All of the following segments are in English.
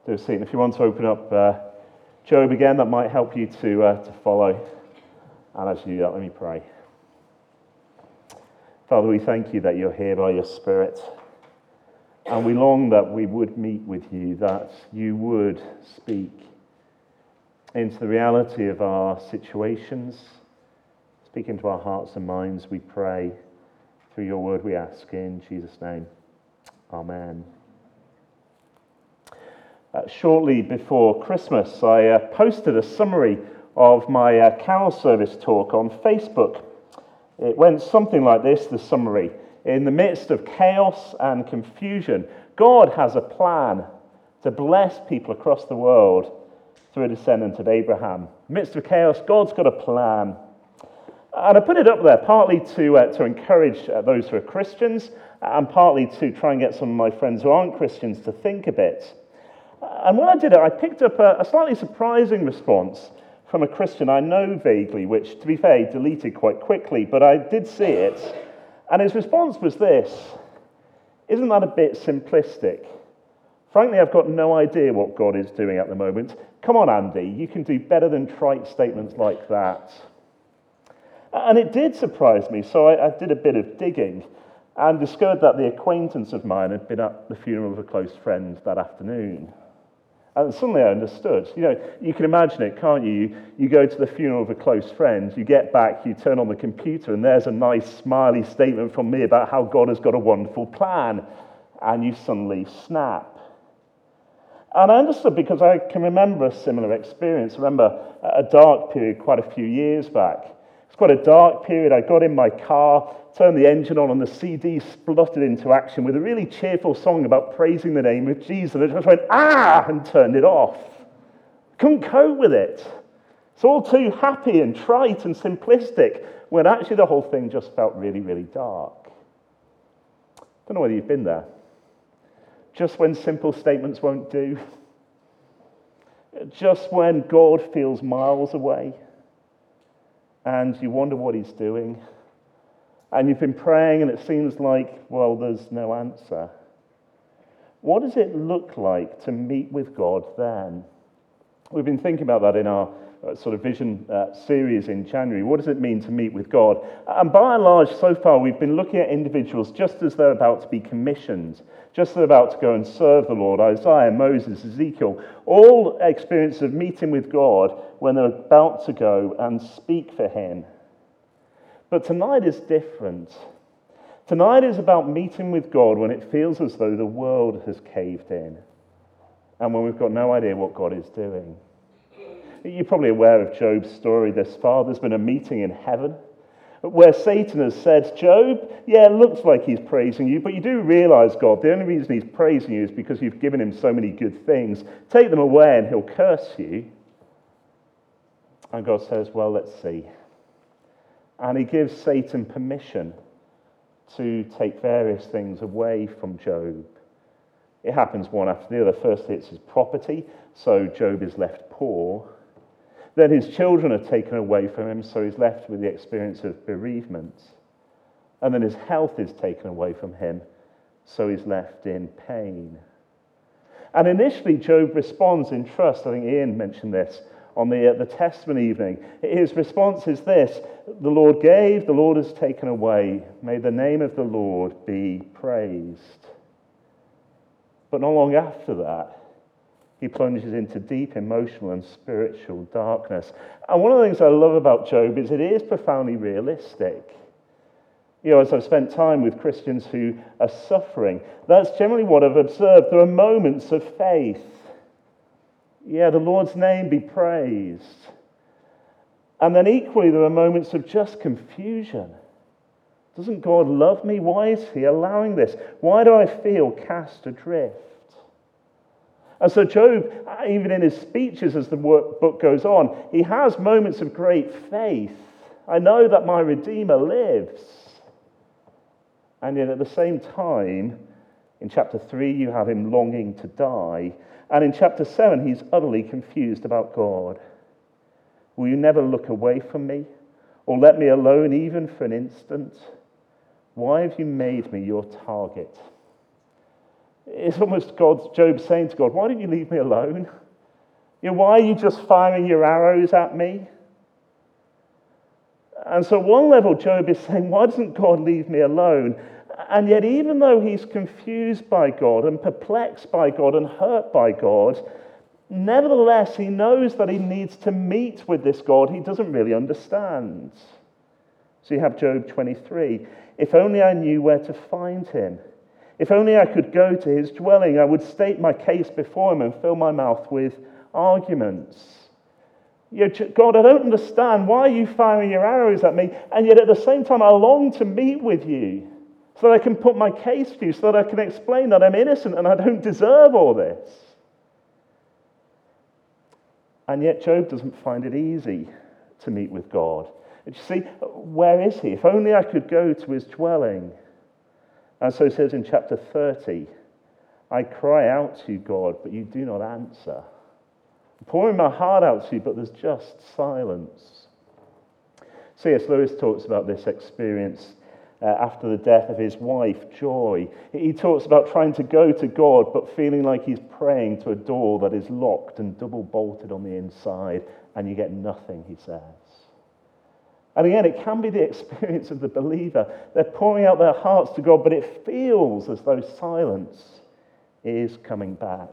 do a seat. And if you want to open up Job again, that might help you to follow. And as you do that, let me pray. Father, we thank you that you're here by your Spirit. And we long that we would meet with you, that you would speak into the reality of our situations, speak into our hearts and minds, we pray. Through your word we ask in Jesus' name. Amen. Shortly before Christmas, I posted a summary of my carol service talk on Facebook. It went something like this, the summary. In the midst of chaos and confusion, God has a plan to bless people across the world through a descendant of Abraham. In the midst of chaos, God's got a plan. And I put it up there partly to encourage those who are Christians and partly to try and get some of my friends who aren't Christians to think a bit. And when I did it, I picked up a slightly surprising response from a Christian I know vaguely, which, to be fair, he deleted quite quickly, but I did see it. And his response was this: isn't that a bit simplistic? Frankly, I've got no idea what God is doing at the moment. Come on, Andy, you can do better than trite statements like that. And it did surprise me, so I did a bit of digging and discovered that the acquaintance of mine had been at the funeral of a close friend that afternoon. And suddenly I understood. You know, you can imagine it, can't you? You go to the funeral of a close friend, you get back, you turn on the computer, and there's a nice smiley statement from me about how God has got a wonderful plan, and you suddenly snap. And I understood because I can remember a similar experience. I remember a dark period quite a few years back. It's quite a dark period. I got in my car, turned the engine on, and the CD spluttered into action with a really cheerful song about praising the name of Jesus. I just went, ah, and turned it off. Couldn't cope with it. It's all too happy and trite and simplistic, when actually the whole thing just felt really, really dark. Don't know whether you've been there. Just when simple statements won't do. Just when God feels miles away. And you wonder what he's doing. And you've been praying and it seems like, well, there's no answer. What does it look like to meet with God then? We've been thinking about that in our sort of vision series in January. What does it mean to meet with God? And by and large, so far, we've been looking at individuals just as they're about to be commissioned, just as they're about to go and serve the Lord. Isaiah, Moses, Ezekiel, all experience of meeting with God when they're about to go and speak for him. But tonight is different. Tonight is about meeting with God when it feels as though the world has caved in and when we've got no idea what God is doing. You're probably aware of Job's story thus far. There's been a meeting in heaven where Satan has said, Job, yeah, it looks like he's praising you, but you do realize, God, the only reason he's praising you is because you've given him so many good things. Take them away and he'll curse you. And God says, well, let's see. And he gives Satan permission to take various things away from Job. It happens one after the other. First, it's his property, so Job is left poor. Then his children are taken away from him, so he's left with the experience of bereavement. And then his health is taken away from him, so he's left in pain. And initially, Job responds in trust. I think Ian mentioned this on the testimony evening. His response is this: the Lord gave, the Lord has taken away. May the name of the Lord be praised. But not long after that, he plunges into deep emotional and spiritual darkness. And one of the things I love about Job is it is profoundly realistic. You know, as I've spent time with Christians who are suffering, that's generally what I've observed. There are moments of faith. Yeah, the Lord's name be praised. And then equally, there are moments of just confusion. Doesn't God love me? Why is he allowing this? Why do I feel cast adrift? And so Job, even in his speeches as the book goes on, he has moments of great faith. I know that my Redeemer lives. And yet at the same time, in chapter 3, you have him longing to die. And in chapter 7, he's utterly confused about God. Will you never look away from me or let me alone even for an instant? Why have you made me your target? It's almost Job saying to God, why don't you leave me alone? Why are you just firing your arrows at me? And so at one level, Job is saying, why doesn't God leave me alone? And yet, even though he's confused by God and perplexed by God and hurt by God, nevertheless, he knows that he needs to meet with this God he doesn't really understand. So you have Job 23. If only I knew where to find him. If only I could go to his dwelling, I would state my case before him and fill my mouth with arguments. God, I don't understand. Why are you firing your arrows at me? And yet at the same time, I long to meet with you so that I can put my case for you, so that I can explain that I'm innocent and I don't deserve all this. And yet Job doesn't find it easy to meet with God. And you see, where is he? If only I could go to his dwelling. And so it says in chapter 30, I cry out to you, God, but you do not answer. I'm pouring my heart out to you, but there's just silence. C.S. Lewis talks about this experience after the death of his wife, Joy. He talks about trying to go to God, but feeling like he's praying to a door that is locked and double bolted on the inside, and you get nothing, he says. And again, it can be the experience of the believer. They're pouring out their hearts to God, but it feels as though silence is coming back.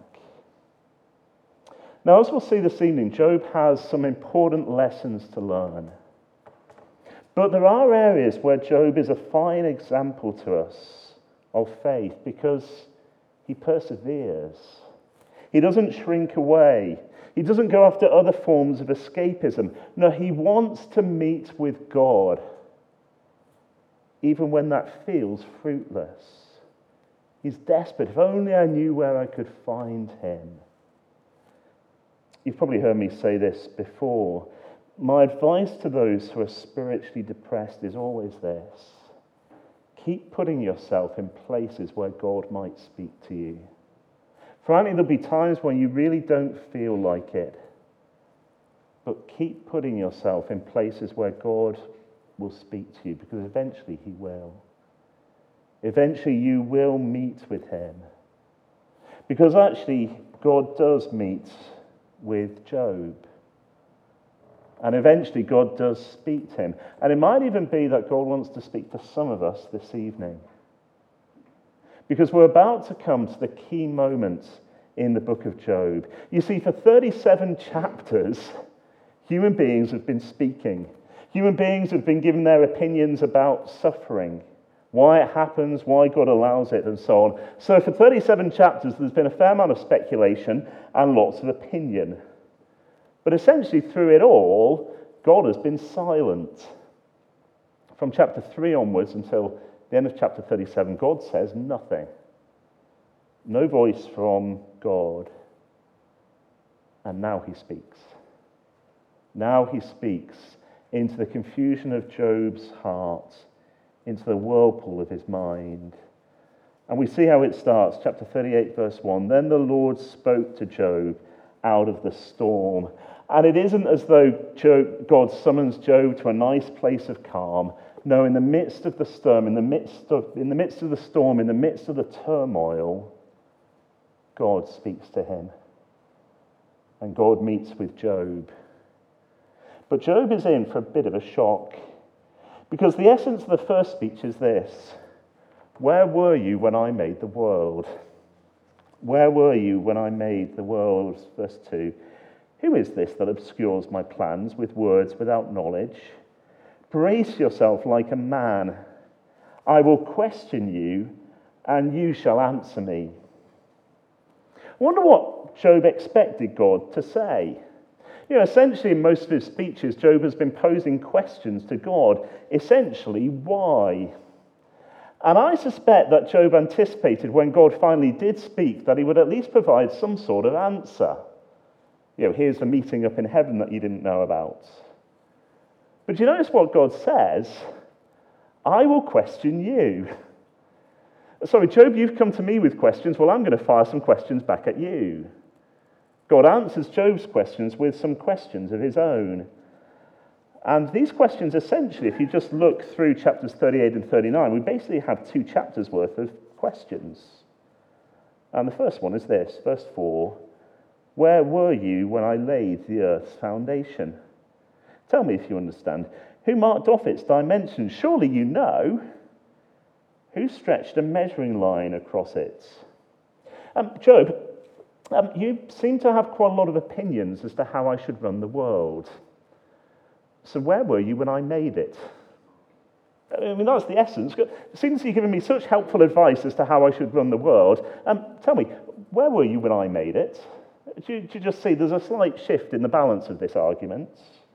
Now, as we'll see this evening, Job has some important lessons to learn. But there are areas where Job is a fine example to us of faith because he perseveres. He doesn't shrink away. He doesn't go after other forms of escapism. No, he wants to meet with God, even when that feels fruitless. He's desperate. If only I knew where I could find him. You've probably heard me say this before. My advice to those who are spiritually depressed is always this. Keep putting yourself in places where God might speak to you. Frankly, there'll be times when you really don't feel like it. But keep putting yourself in places where God will speak to you, because eventually he will. Eventually you will meet with him. Because actually, God does meet with Job. And eventually God does speak to him. And it might even be that God wants to speak to some of us this evening. Because we're about to come to the key moment in the book of Job. You see, for 37 chapters, human beings have been speaking. Human beings have been giving their opinions about suffering, why it happens, why God allows it, and so on. So for 37 chapters, there's been a fair amount of speculation and lots of opinion. But essentially, through it all, God has been silent. From chapter 3 onwards until the end of chapter 37, God says nothing. No voice from God. And now he speaks. Now he speaks into the confusion of Job's heart, into the whirlpool of his mind. And we see how it starts, chapter 38, verse 1. Then the Lord spoke to Job out of the storm. And it isn't as though God summons Job to a nice place of calm. No, in the midst of the storm, in the midst of the turmoil, God speaks to him. And God meets with Job. But Job is in for a bit of a shock. Because the essence of the first speech is this. Where were you when I made the world? Where were you when I made the world? Verse 2. Who is this that obscures my plans with words without knowledge? Brace yourself like a man. I will question you, and you shall answer me. I wonder what Job expected God to say. Essentially in most of his speeches, Job has been posing questions to God. Essentially, why? And I suspect that Job anticipated when God finally did speak that he would at least provide some sort of answer. Here's the meeting up in heaven that you didn't know about. But do you notice what God says? I will question you. Sorry, Job, you've come to me with questions. Well, I'm going to fire some questions back at you. God answers Job's questions with some questions of his own. And these questions, essentially, if you just look through chapters 38 and 39, we basically have 2 chapters worth of questions. And the first one is this, verse 4. Where were you when I laid the earth's foundation? Tell me if you understand. Who marked off its dimensions? Surely you know. Who stretched a measuring line across it? Job, you seem to have quite a lot of opinions as to how I should run the world. So where were you when I made it? I mean, that's the essence. Since you've given me such helpful advice as to how I should run the world, tell me, where were you when I made it? Do you just see there's a slight shift in the balance of this argument?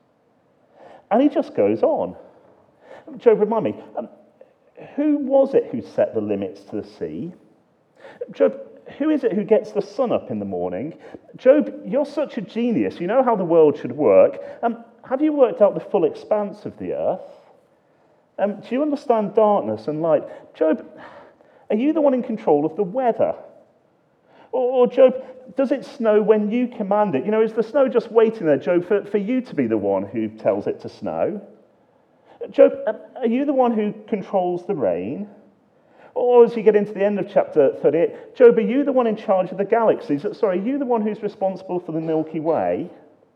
And he just goes on. Job, remind me, who was it who set the limits to the sea? Job, who is it who gets the sun up in the morning? Job, you're such a genius. You know how the world should work. Have you worked out the full expanse of the earth? Do you understand darkness and light? Job, are you the one in control of the weather? Or Job, does it snow when you command it? You know, is the snow just waiting there, Job, for you to be the one who tells it to snow? Job, are you the one who controls the rain? Or as you get into the end of chapter 38, Job, are you the one in charge of the galaxies? Sorry, are you the one who's responsible for the Milky Way?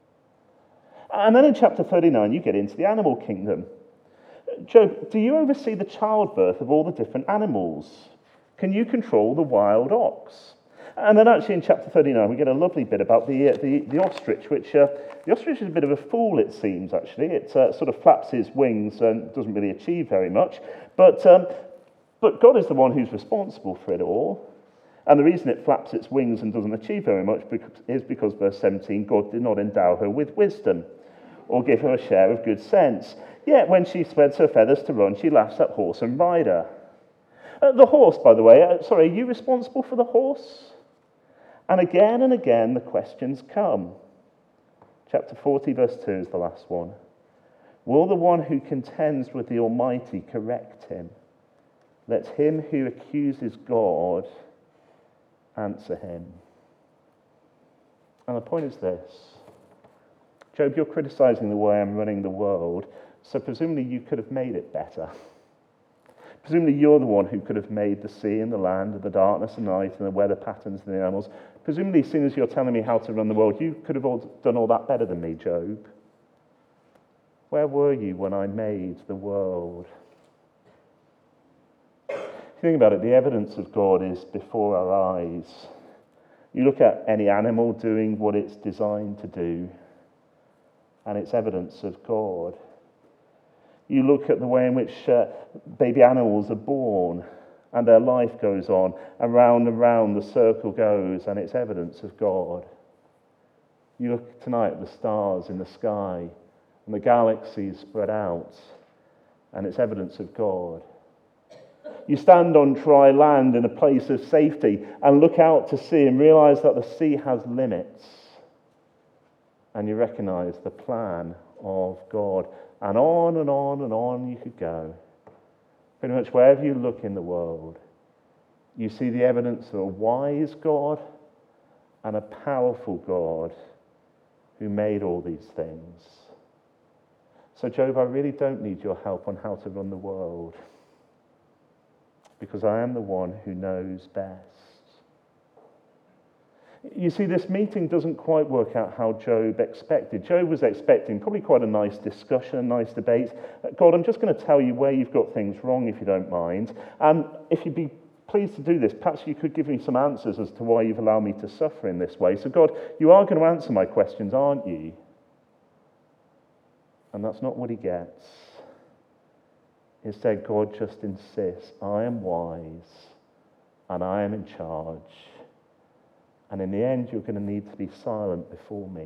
And then in chapter 39, you get into the animal kingdom. Job, do you oversee the childbirth of all the different animals? Can you control the wild ox? And then actually in chapter 39, we get a lovely bit about the ostrich, which the ostrich is a bit of a fool, it seems, actually. It sort of flaps his wings and doesn't really achieve very much. But God is the one who's responsible for it all. And the reason it flaps its wings and doesn't achieve very much is because, verse 17, God did not endow her with wisdom or give her a share of good sense. Yet when she spreads her feathers to run, she laughs at horse and rider. The horse, by the way, are you responsible for the horse? And again, the questions come. Chapter 40, verse 2 is the last one. Will the one who contends with the Almighty correct him? Let him who accuses God answer him. And the point is this. Job, you're criticizing the way I'm running the world, so presumably you could have made it better. Presumably you're the one who could have made the sea and the land and the darkness and night and the weather patterns and the animals. Presumably, as soon as you're telling me how to run the world, you could have done all that better than me, Job. Where were you when I made the world? If you think about it, the evidence of God is before our eyes. You look at any animal doing what it's designed to do, and it's evidence of God. You look at the way in which baby animals are born, and their life goes on, and round the circle goes, and it's evidence of God. You look tonight at the stars in the sky, and the galaxies spread out, and it's evidence of God. You stand on dry land in a place of safety, and look out to sea, and realize that the sea has limits, and you recognize the plan of God. And on and on and on you could go. Pretty much wherever you look in the world, you see the evidence of a wise God and a powerful God who made all these things. So, Job, I really don't need your help on how to run the world, because I am the one who knows best. You see, this meeting doesn't quite work out how Job expected. Job was expecting probably quite a nice discussion, a nice debate. God, I'm just going to tell you where you've got things wrong, if you don't mind. And if you'd be pleased to do this, perhaps you could give me some answers as to why you've allowed me to suffer in this way. So, God, you are going to answer my questions, aren't you? And that's not what he gets. Instead, God just insists, I am wise and I am in charge. And in the end, you're going to need to be silent before me.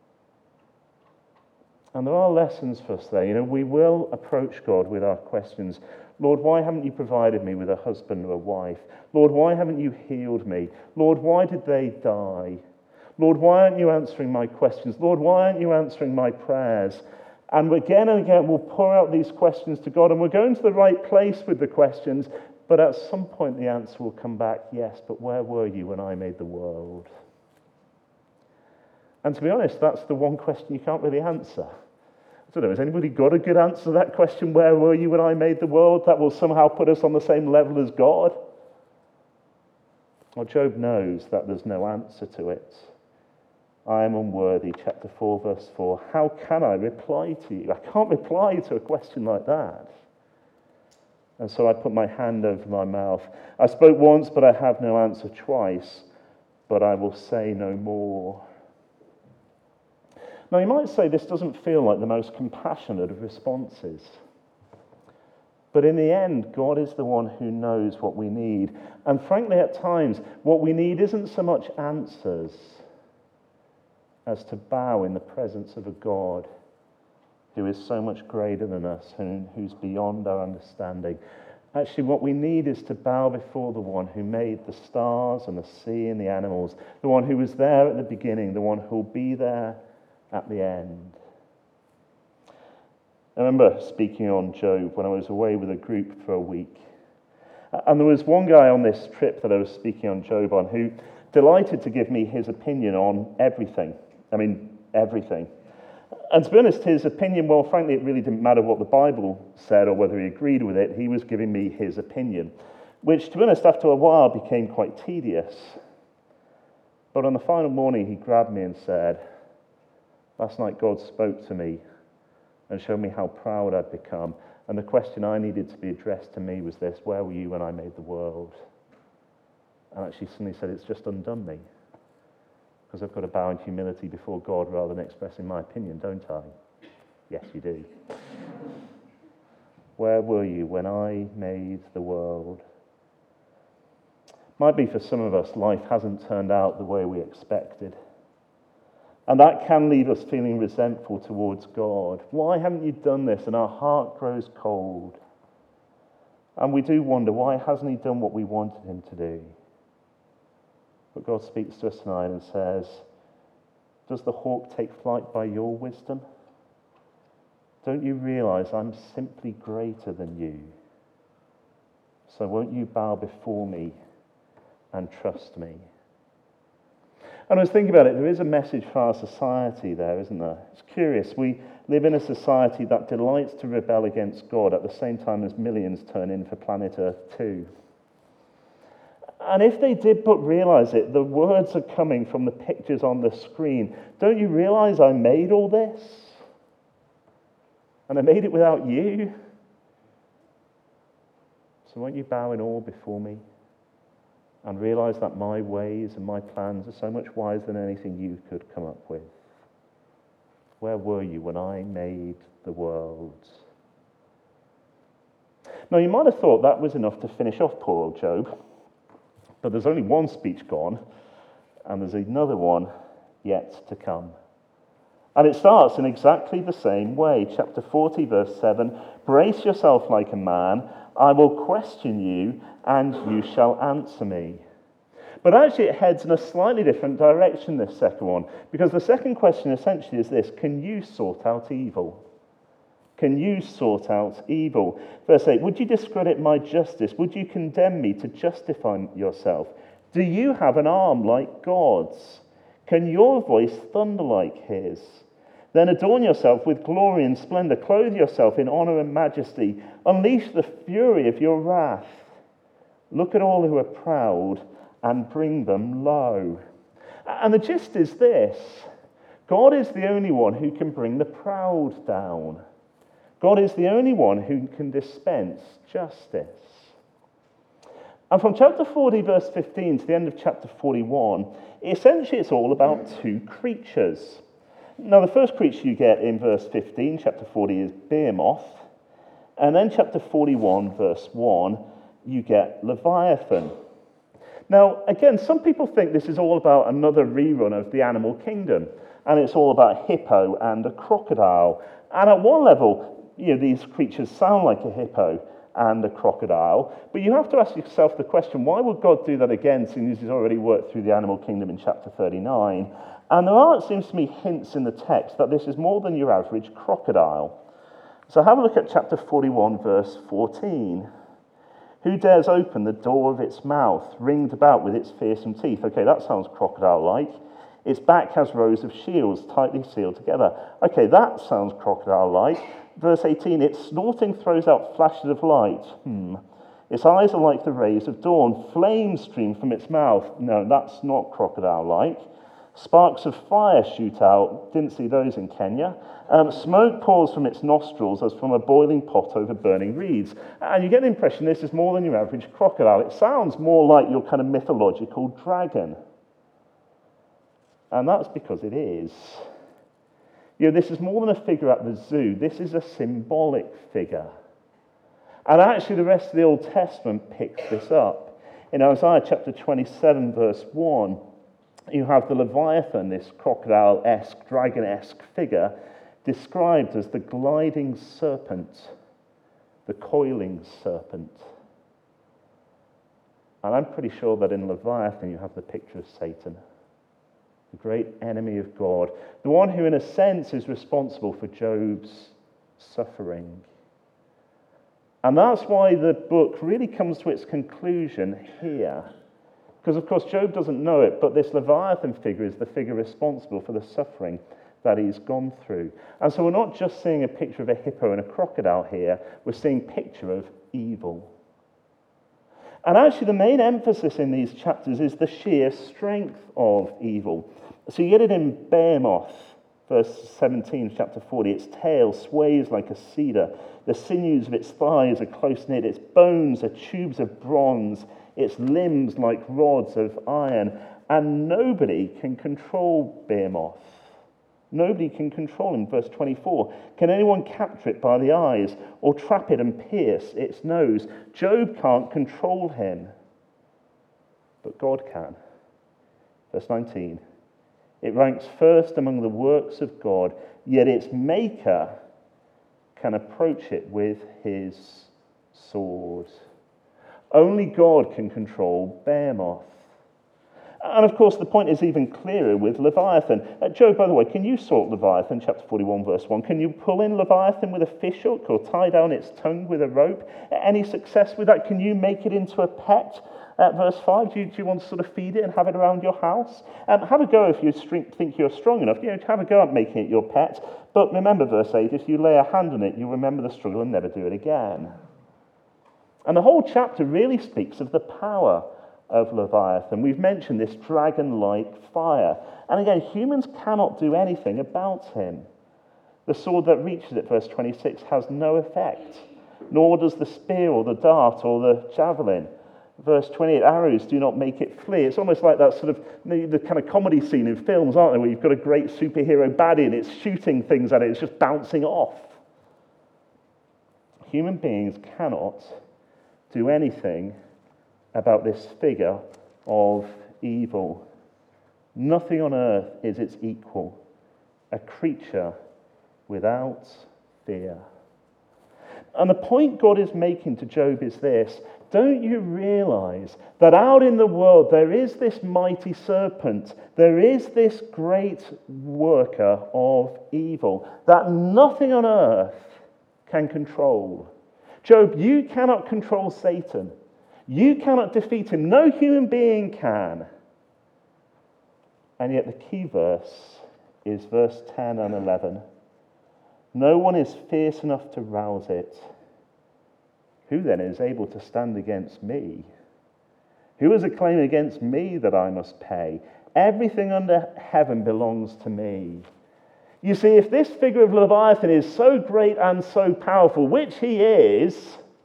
And there are lessons for us there. You know, we will approach God with our questions. Lord, why haven't you provided me with a husband or a wife? Lord, why haven't you healed me? Lord, why did they die? Lord, why aren't you answering my questions? Lord, why aren't you answering my prayers? And again, we'll pour out these questions to God, and we're going to the right place with the questions. But at some point the answer will come back, yes, but where were you when I made the world? And to be honest, that's the one question you can't really answer. I don't know, has anybody got a good answer to that question, where were you when I made the world? That will somehow put us on the same level as God? Well, Job knows that there's no answer to it. I am unworthy, chapter 4, verse 4. How can I reply to you? I can't reply to a question like that. And so I put my hand over my mouth. I spoke once, but I have no answer. Twice, but I will say no more. Now, you might say this doesn't feel like the most compassionate of responses. But in the end, God is the one who knows what we need. And frankly, at times, what we need isn't so much answers as to bow in the presence of a God who is so much greater than us and who's beyond our understanding. Actually, what we need is to bow before the one who made the stars and the sea and the animals, the one who was there at the beginning, the one who will be there at the end. I remember speaking on Job when I was away with a group for a week. And there was one guy on this trip that I was speaking on Job on who delighted to give me his opinion on everything. I mean, everything. And to be honest, his opinion, well, frankly, it really didn't matter what the Bible said or whether he agreed with it. He was giving me his opinion, which, to be honest, after a while became quite tedious. But on the final morning, he grabbed me and said, "Last night God spoke to me and showed me how proud I'd become. And the question I needed to be addressed to me was this: where were you when I made the world?" And actually suddenly said, "It's just undone me. Because I've got to bow in humility before God rather than expressing my opinion, don't I?" Yes, you do. Where were you when I made the world? Might be for some of us, life hasn't turned out the way we expected. And that can leave us feeling resentful towards God. Why haven't you done this? And our heart grows cold. And we do wonder, why hasn't he done what we wanted him to do? But God speaks to us tonight and says, does the hawk take flight by your wisdom? Don't you realize I'm simply greater than you? So won't you bow before me and trust me? And I was thinking about it, there is a message for our society there, isn't there? It's curious, we live in a society that delights to rebel against God at the same time as millions turn in for planet Earth too. And if they did but realize it, the words are coming from the pictures on the screen. Don't you realize I made all this? And I made it without you? So won't you bow in awe before me and realize that my ways and my plans are so much wiser than anything you could come up with? Where were you when I made the world? Now, you might have thought that was enough to finish off poor old Job. But there's only one speech gone, and there's another one yet to come. And it starts in exactly the same way. Chapter 40, verse 7, "Brace yourself like a man, I will question you, and you shall answer me." But actually it heads in a slightly different direction, this second one, because the second question essentially is this: can you sort out evil? Can you sort out evil? Verse 8, "Would you discredit my justice? Would you condemn me to justify yourself? Do you have an arm like God's? Can your voice thunder like his? Then adorn yourself with glory and splendor. Clothe yourself in honor and majesty. Unleash the fury of your wrath. Look at all who are proud and bring them low." And the gist is this: God is the only one who can bring the proud down. God is the only one who can dispense justice. And from chapter 40, verse 15 to the end of chapter 41, essentially it's all about two creatures. Now, the first creature you get in verse 15, chapter 40, is Behemoth. And then chapter 41, verse 1, you get Leviathan. Now, again, some people think this is all about another rerun of the animal kingdom. And it's all about a hippo and a crocodile. And at one level, these creatures sound like a hippo and a crocodile, but you have to ask yourself the question, why would God do that again, since he's already worked through the animal kingdom in chapter 39? And there are, it seems to me, hints in the text that this is more than your average crocodile. So have a look at chapter 41, verse 14. "Who dares open the door of its mouth, ringed about with its fearsome teeth?" Okay, that sounds crocodile-like. "Its back has rows of shields tightly sealed together." Okay, that sounds crocodile-like. Verse 18, "Its snorting throws out flashes of light." Its eyes are like the rays of dawn. Flames stream from its mouth. No, that's not crocodile-like. Sparks of fire shoot out. Didn't see those in Kenya. Smoke pours from its nostrils as from a boiling pot over burning reeds. And you get the impression this is more than your average crocodile. It sounds more like your kind of mythological dragon. And that's because it is. This is more than a figure at the zoo. This is a symbolic figure. And actually the rest of the Old Testament picks this up. In Isaiah chapter 27, verse 1, you have the Leviathan, this crocodile-esque, dragon-esque figure, described as the gliding serpent, the coiling serpent. And I'm pretty sure that in Leviathan you have the picture of Satan, the great enemy of God, the one who in a sense is responsible for Job's suffering. And that's why the book really comes to its conclusion here. Because, of course, Job doesn't know it, but this Leviathan figure is the figure responsible for the suffering that he's gone through. And so we're not just seeing a picture of a hippo and a crocodile here, we're seeing a picture of evil. And actually the main emphasis in these chapters is the sheer strength of evil. So you get it in Behemoth, verse 17, chapter 40. Its tail sways like a cedar. The sinews of its thighs are close-knit. Its bones are tubes of bronze. Its limbs like rods of iron. And nobody can control Behemoth. Nobody can control him. Verse 24. Can anyone capture it by the eyes or trap it and pierce its nose? Job can't control him, but God can. Verse 19. It ranks first among the works of God, yet its maker can approach it with his sword. Only God can control Behemoth. And of course, the point is even clearer with Leviathan. Job, by the way, can you sort Leviathan, chapter 41, verse 1? Can you pull in Leviathan with a fishhook or tie down its tongue with a rope? Any success with that? Can you make it into a pet? Verse 5, do you want to sort of feed it and have it around your house? Have a go if you think you're strong enough. Have a go at making it your pet. But remember, verse 8, if you lay a hand on it, you'll remember the struggle and never do it again. And the whole chapter really speaks of the power of Leviathan. We've mentioned this dragon-like fire. And again, humans cannot do anything about him. The sword that reaches it, verse 26, has no effect, nor does the spear or the dart or the javelin. Verse 28, arrows do not make it flee. It's almost like that sort of the kind of comedy scene in films, aren't they, where you've got a great superhero baddie and it's shooting things at it, it's just bouncing off. Human beings cannot do anything about this figure of evil. Nothing on earth is its equal, a creature without fear. And the point God is making to Job is this: don't you realize that out in the world there is this mighty serpent, there is this great worker of evil that nothing on earth can control? Job, you cannot control Satan. You cannot defeat him. No human being can. And yet the key verse is verse 10 and 11. No one is fierce enough to rouse it. Who then is able to stand against me? Who has a claim against me that I must pay? Everything under heaven belongs to me. You see, if this figure of Leviathan is so great and so powerful, which he is,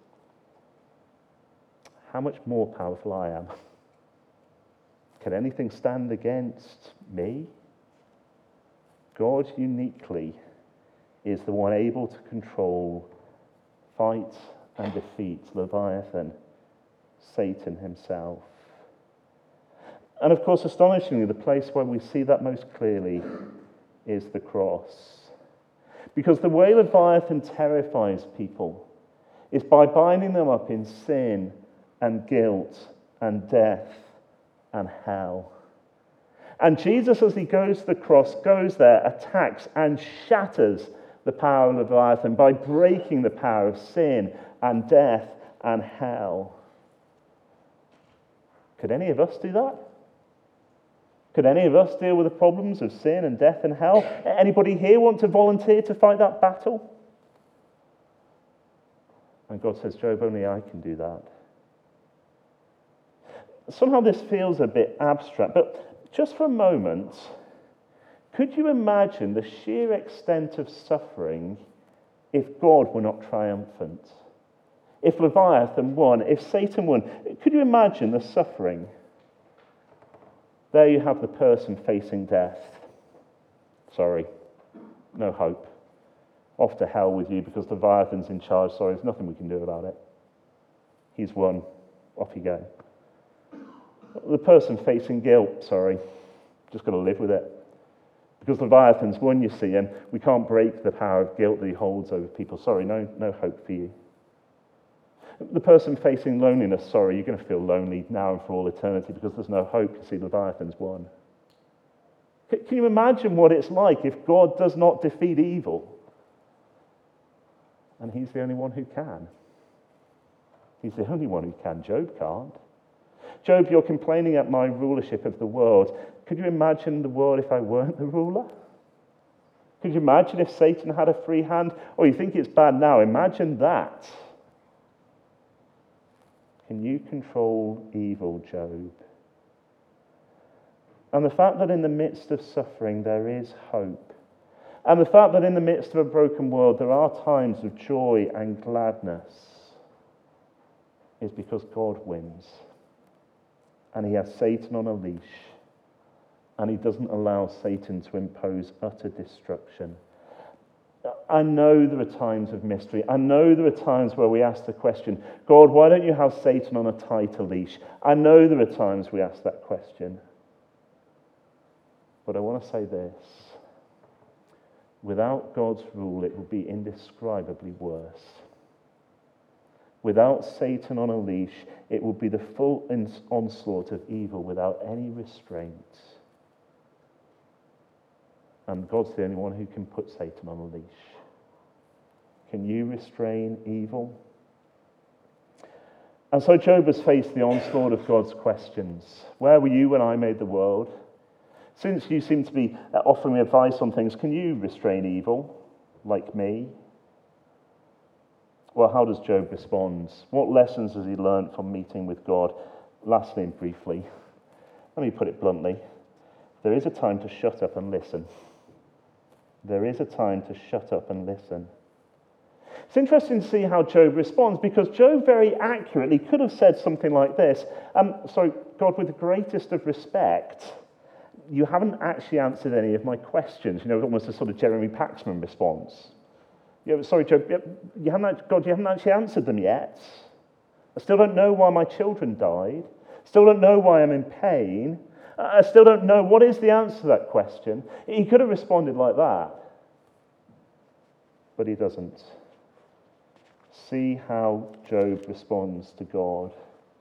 how much more powerful I am. Can anything stand against me? God uniquely is the one able to control, fight, and defeat Leviathan, Satan himself. And of course, astonishingly, the place where we see that most clearly is the cross. Because the way Leviathan terrifies people is by binding them up in sin and guilt and death and hell. And Jesus, as he goes to the cross, goes there, attacks and shatters the power of Leviathan by breaking the power of sin and death and hell. Could any of us do that? Could any of us deal with the problems of sin and death and hell? Anybody here want to volunteer to fight that battle? And God says, Job, only I can do that. Somehow this feels a bit abstract, but just for a moment, could you imagine the sheer extent of suffering if God were not triumphant? If Leviathan won, if Satan won, could you imagine the suffering? There you have the person facing death. Sorry, no hope. Off to hell with you because Leviathan's in charge. Sorry, there's nothing we can do about it. He's won. Off you go. The person facing guilt, sorry, just got to live with it. Because Leviathan's won, you see, and we can't break the power of guilt that he holds over people. Sorry, no hope for you. The person facing loneliness, sorry, you're going to feel lonely now and for all eternity because there's no hope. You see, Leviathan's won. Can you imagine what it's like if God does not defeat evil? And he's the only one who can. He's the only one who can. Job can't. Job, you're complaining at my rulership of the world. Could you imagine the world if I weren't the ruler? Could you imagine if Satan had a free hand? Oh, you think it's bad now? Imagine that. Can you control evil, Job? And the fact that in the midst of suffering there is hope, and the fact that in the midst of a broken world there are times of joy and gladness, is because God wins. And he has Satan on a leash, and he doesn't allow Satan to impose utter destruction. I know there are times of mystery. I know there are times where we ask the question, God, why don't you have Satan on a tighter leash? I know there are times we ask that question. But I want to say this. Without God's rule, it would be indescribably worse. Without Satan on a leash, it would be the full onslaught of evil without any restraint. And God's the only one who can put Satan on a leash. Can you restrain evil? And so Job has faced the onslaught of God's questions. Where were you when I made the world? Since you seem to be offering me advice on things, can you restrain evil like me? Well, how does Job respond? What lessons has he learned from meeting with God? Lastly and briefly, let me put it bluntly. There is a time to shut up and listen. There is a time to shut up and listen. It's interesting to see how Job responds, because Job very accurately could have said something like this. God, with the greatest of respect, you haven't actually answered any of my questions. Almost a sort of Jeremy Paxman response. Sorry, Job, you haven't actually answered them yet. I still don't know why my children died. Still don't know why I'm in pain. I still don't know what is the answer to that question. He could have responded like that. But he doesn't. See how Job responds to God.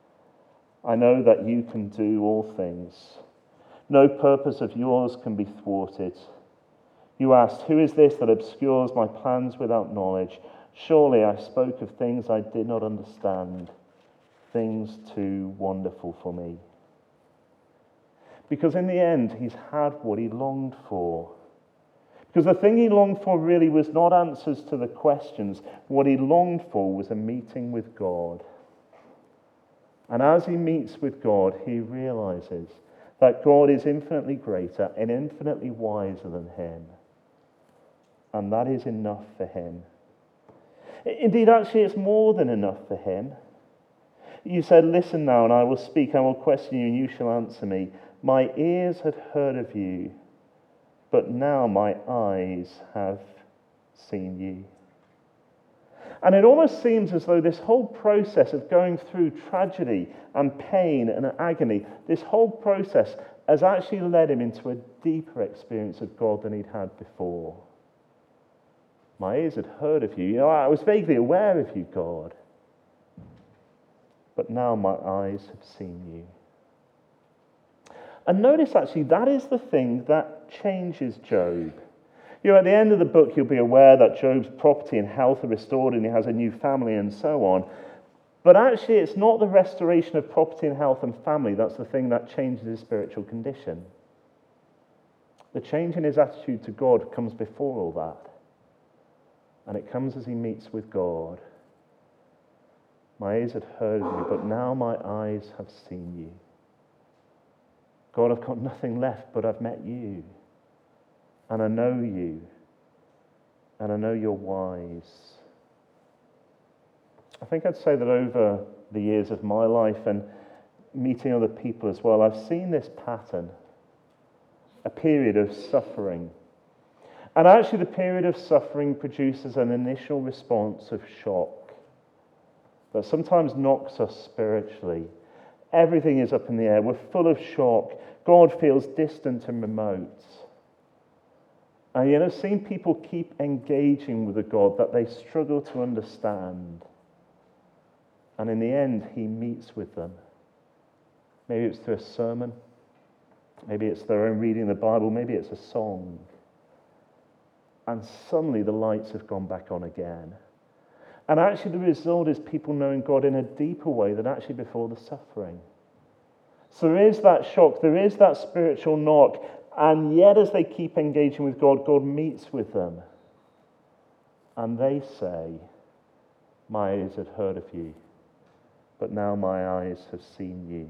I know that you can do all things. No purpose of yours can be thwarted. You asked, who is this that obscures my plans without knowledge? Surely I spoke of things I did not understand, things too wonderful for me. Because in the end, he's had what he longed for. Because the thing he longed for really was not answers to the questions. What he longed for was a meeting with God. And as he meets with God, he realizes that God is infinitely greater and infinitely wiser than him. And that is enough for him. Indeed, actually, it's more than enough for him. You said, listen now, and I will speak. I will question you, and you shall answer me. My ears had heard of you, but now my eyes have seen you. And it almost seems as though this whole process of going through tragedy and pain and agony, this whole process has actually led him into a deeper experience of God than he'd had before. My ears had heard of you. I was vaguely aware of you, God. But now my eyes have seen you. And notice, actually, that is the thing that changes Job. At the end of the book, you'll be aware that Job's property and health are restored and he has a new family and so on. But actually, it's not the restoration of property and health and family that's the thing that changes his spiritual condition. The change in his attitude to God comes before all that. And it comes as he meets with God. My ears had heard of you, but now my eyes have seen you. God, I've got nothing left, but I've met you. And I know you. And I know you're wise. I think I'd say that over the years of my life and meeting other people as well, I've seen this pattern, a period of suffering. And actually the period of suffering produces an initial response of shock that sometimes knocks us spiritually. Everything is up in the air. We're full of shock. God feels distant and remote. And yet I've seen people keep engaging with a God that they struggle to understand. And in the end, he meets with them. Maybe it's through a sermon. Maybe it's their own reading of the Bible. Maybe it's a song. And suddenly the lights have gone back on again. And actually the result is people knowing God in a deeper way than actually before the suffering. So there is that shock. There is that spiritual knock. And yet as they keep engaging with God, God meets with them. And they say, my ears have heard of you, but now my eyes have seen you.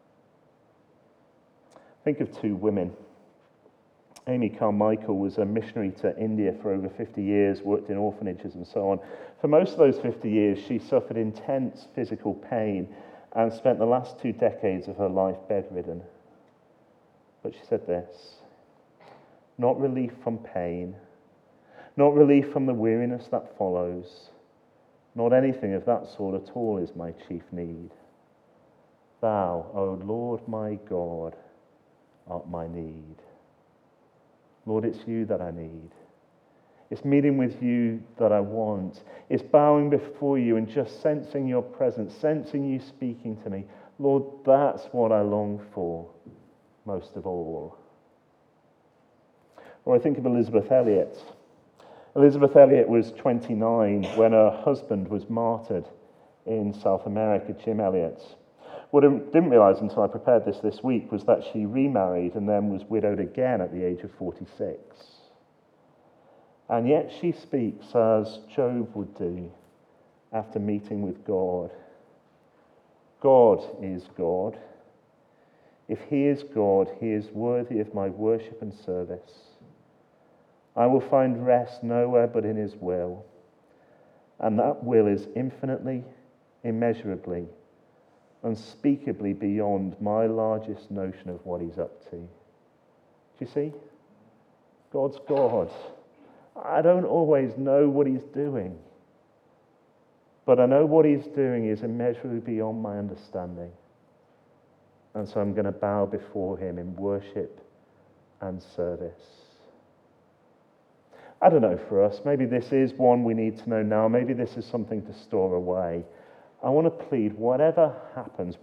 Think of two women. Amy Carmichael was a missionary to India for over 50 years, worked in orphanages and so on. For most of those 50 years, she suffered intense physical pain and spent the last 2 decades of her life bedridden. But she said this, not relief from pain, not relief from the weariness that follows, not anything of that sort at all is my chief need. Thou, O Lord my God, art my need. Lord, it's you that I need. It's meeting with you that I want. It's bowing before you and just sensing your presence, sensing you speaking to me. Lord, that's what I long for most of all. Or I think of Elisabeth Elliot. Elisabeth Elliot was 29 when her husband was martyred in South America, Jim Elliot. What I didn't realise until I prepared this week was that she remarried and then was widowed again at the age of 46. And yet she speaks as Job would do after meeting with God. God is God. If he is God, he is worthy of my worship and service. I will find rest nowhere but in his will. And that will is infinitely, immeasurably, unspeakably beyond my largest notion of what he's up to. Do you see? God's God. I don't always know what he's doing, but I know what he's doing is immeasurably beyond my understanding. And so I'm going to bow before him in worship and service. I don't know for us, maybe this is one we need to know now, maybe this is something to store away. I want to plead, whatever happens,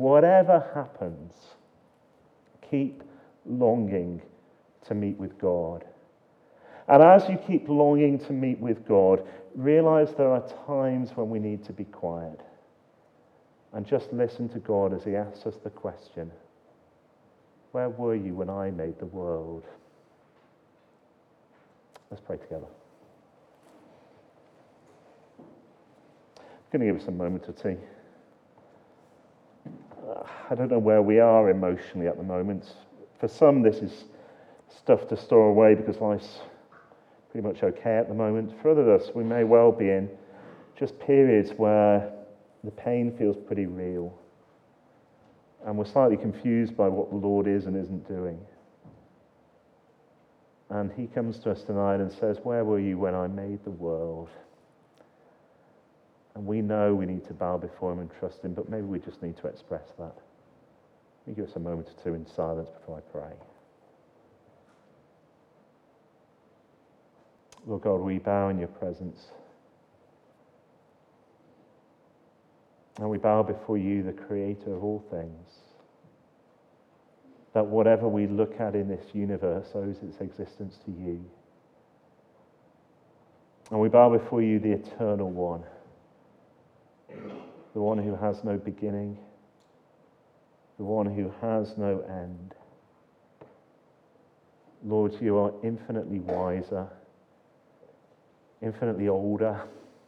keep longing to meet with God. And as you keep longing to meet with God, realize there are times when we need to be quiet and just listen to God as he asks us the question, where were you when I made the world? Let's pray together. I'm going to give us a moment or two. I don't know where we are emotionally at the moment. For some, this is stuff to store away because life's pretty much okay at the moment. For others of us, we may well be in just periods where the pain feels pretty real and we're slightly confused by what the Lord is and isn't doing. And he comes to us tonight and says, where were you when I made the world? And we know we need to bow before him and trust him, but maybe we just need to express that. Let me give us a moment or two in silence before I pray. Lord God, we bow in your presence. And we bow before you, the creator of all things. That whatever we look at in this universe owes its existence to you. And we bow before you, the eternal one. The one who has no beginning. The one who has no end. Lord, you are infinitely wiser, infinitely older,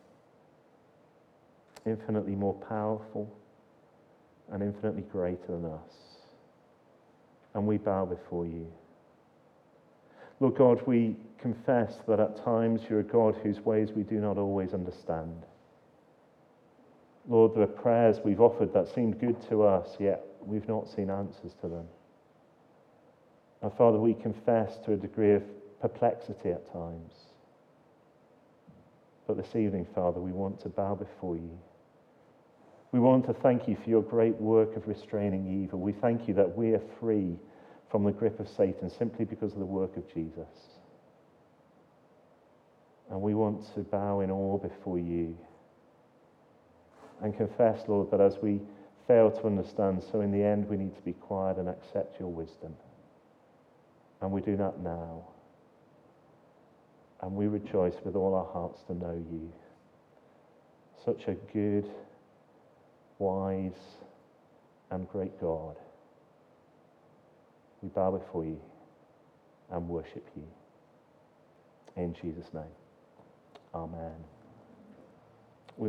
infinitely more powerful, and infinitely greater than us. and we bow before you. Lord God, we confess that at times you're a God whose ways we do not always understand. Lord, there are prayers we've offered that seemed good to us, yet we've not seen answers to them. And Father, we confess to a degree of perplexity at times. But this evening, Father, we want to bow before you. We want to thank you for your great work of restraining evil. We thank you that we are free from the grip of Satan simply because of the work of Jesus. And we want to bow in awe before you and confess, Lord, that as we fail to understand, so in the end we need to be quiet and accept your wisdom. And we do that now. And we rejoice with all our hearts to know you. Such a good, wise, and great God. We bow before you and worship you. In Jesus' name, amen.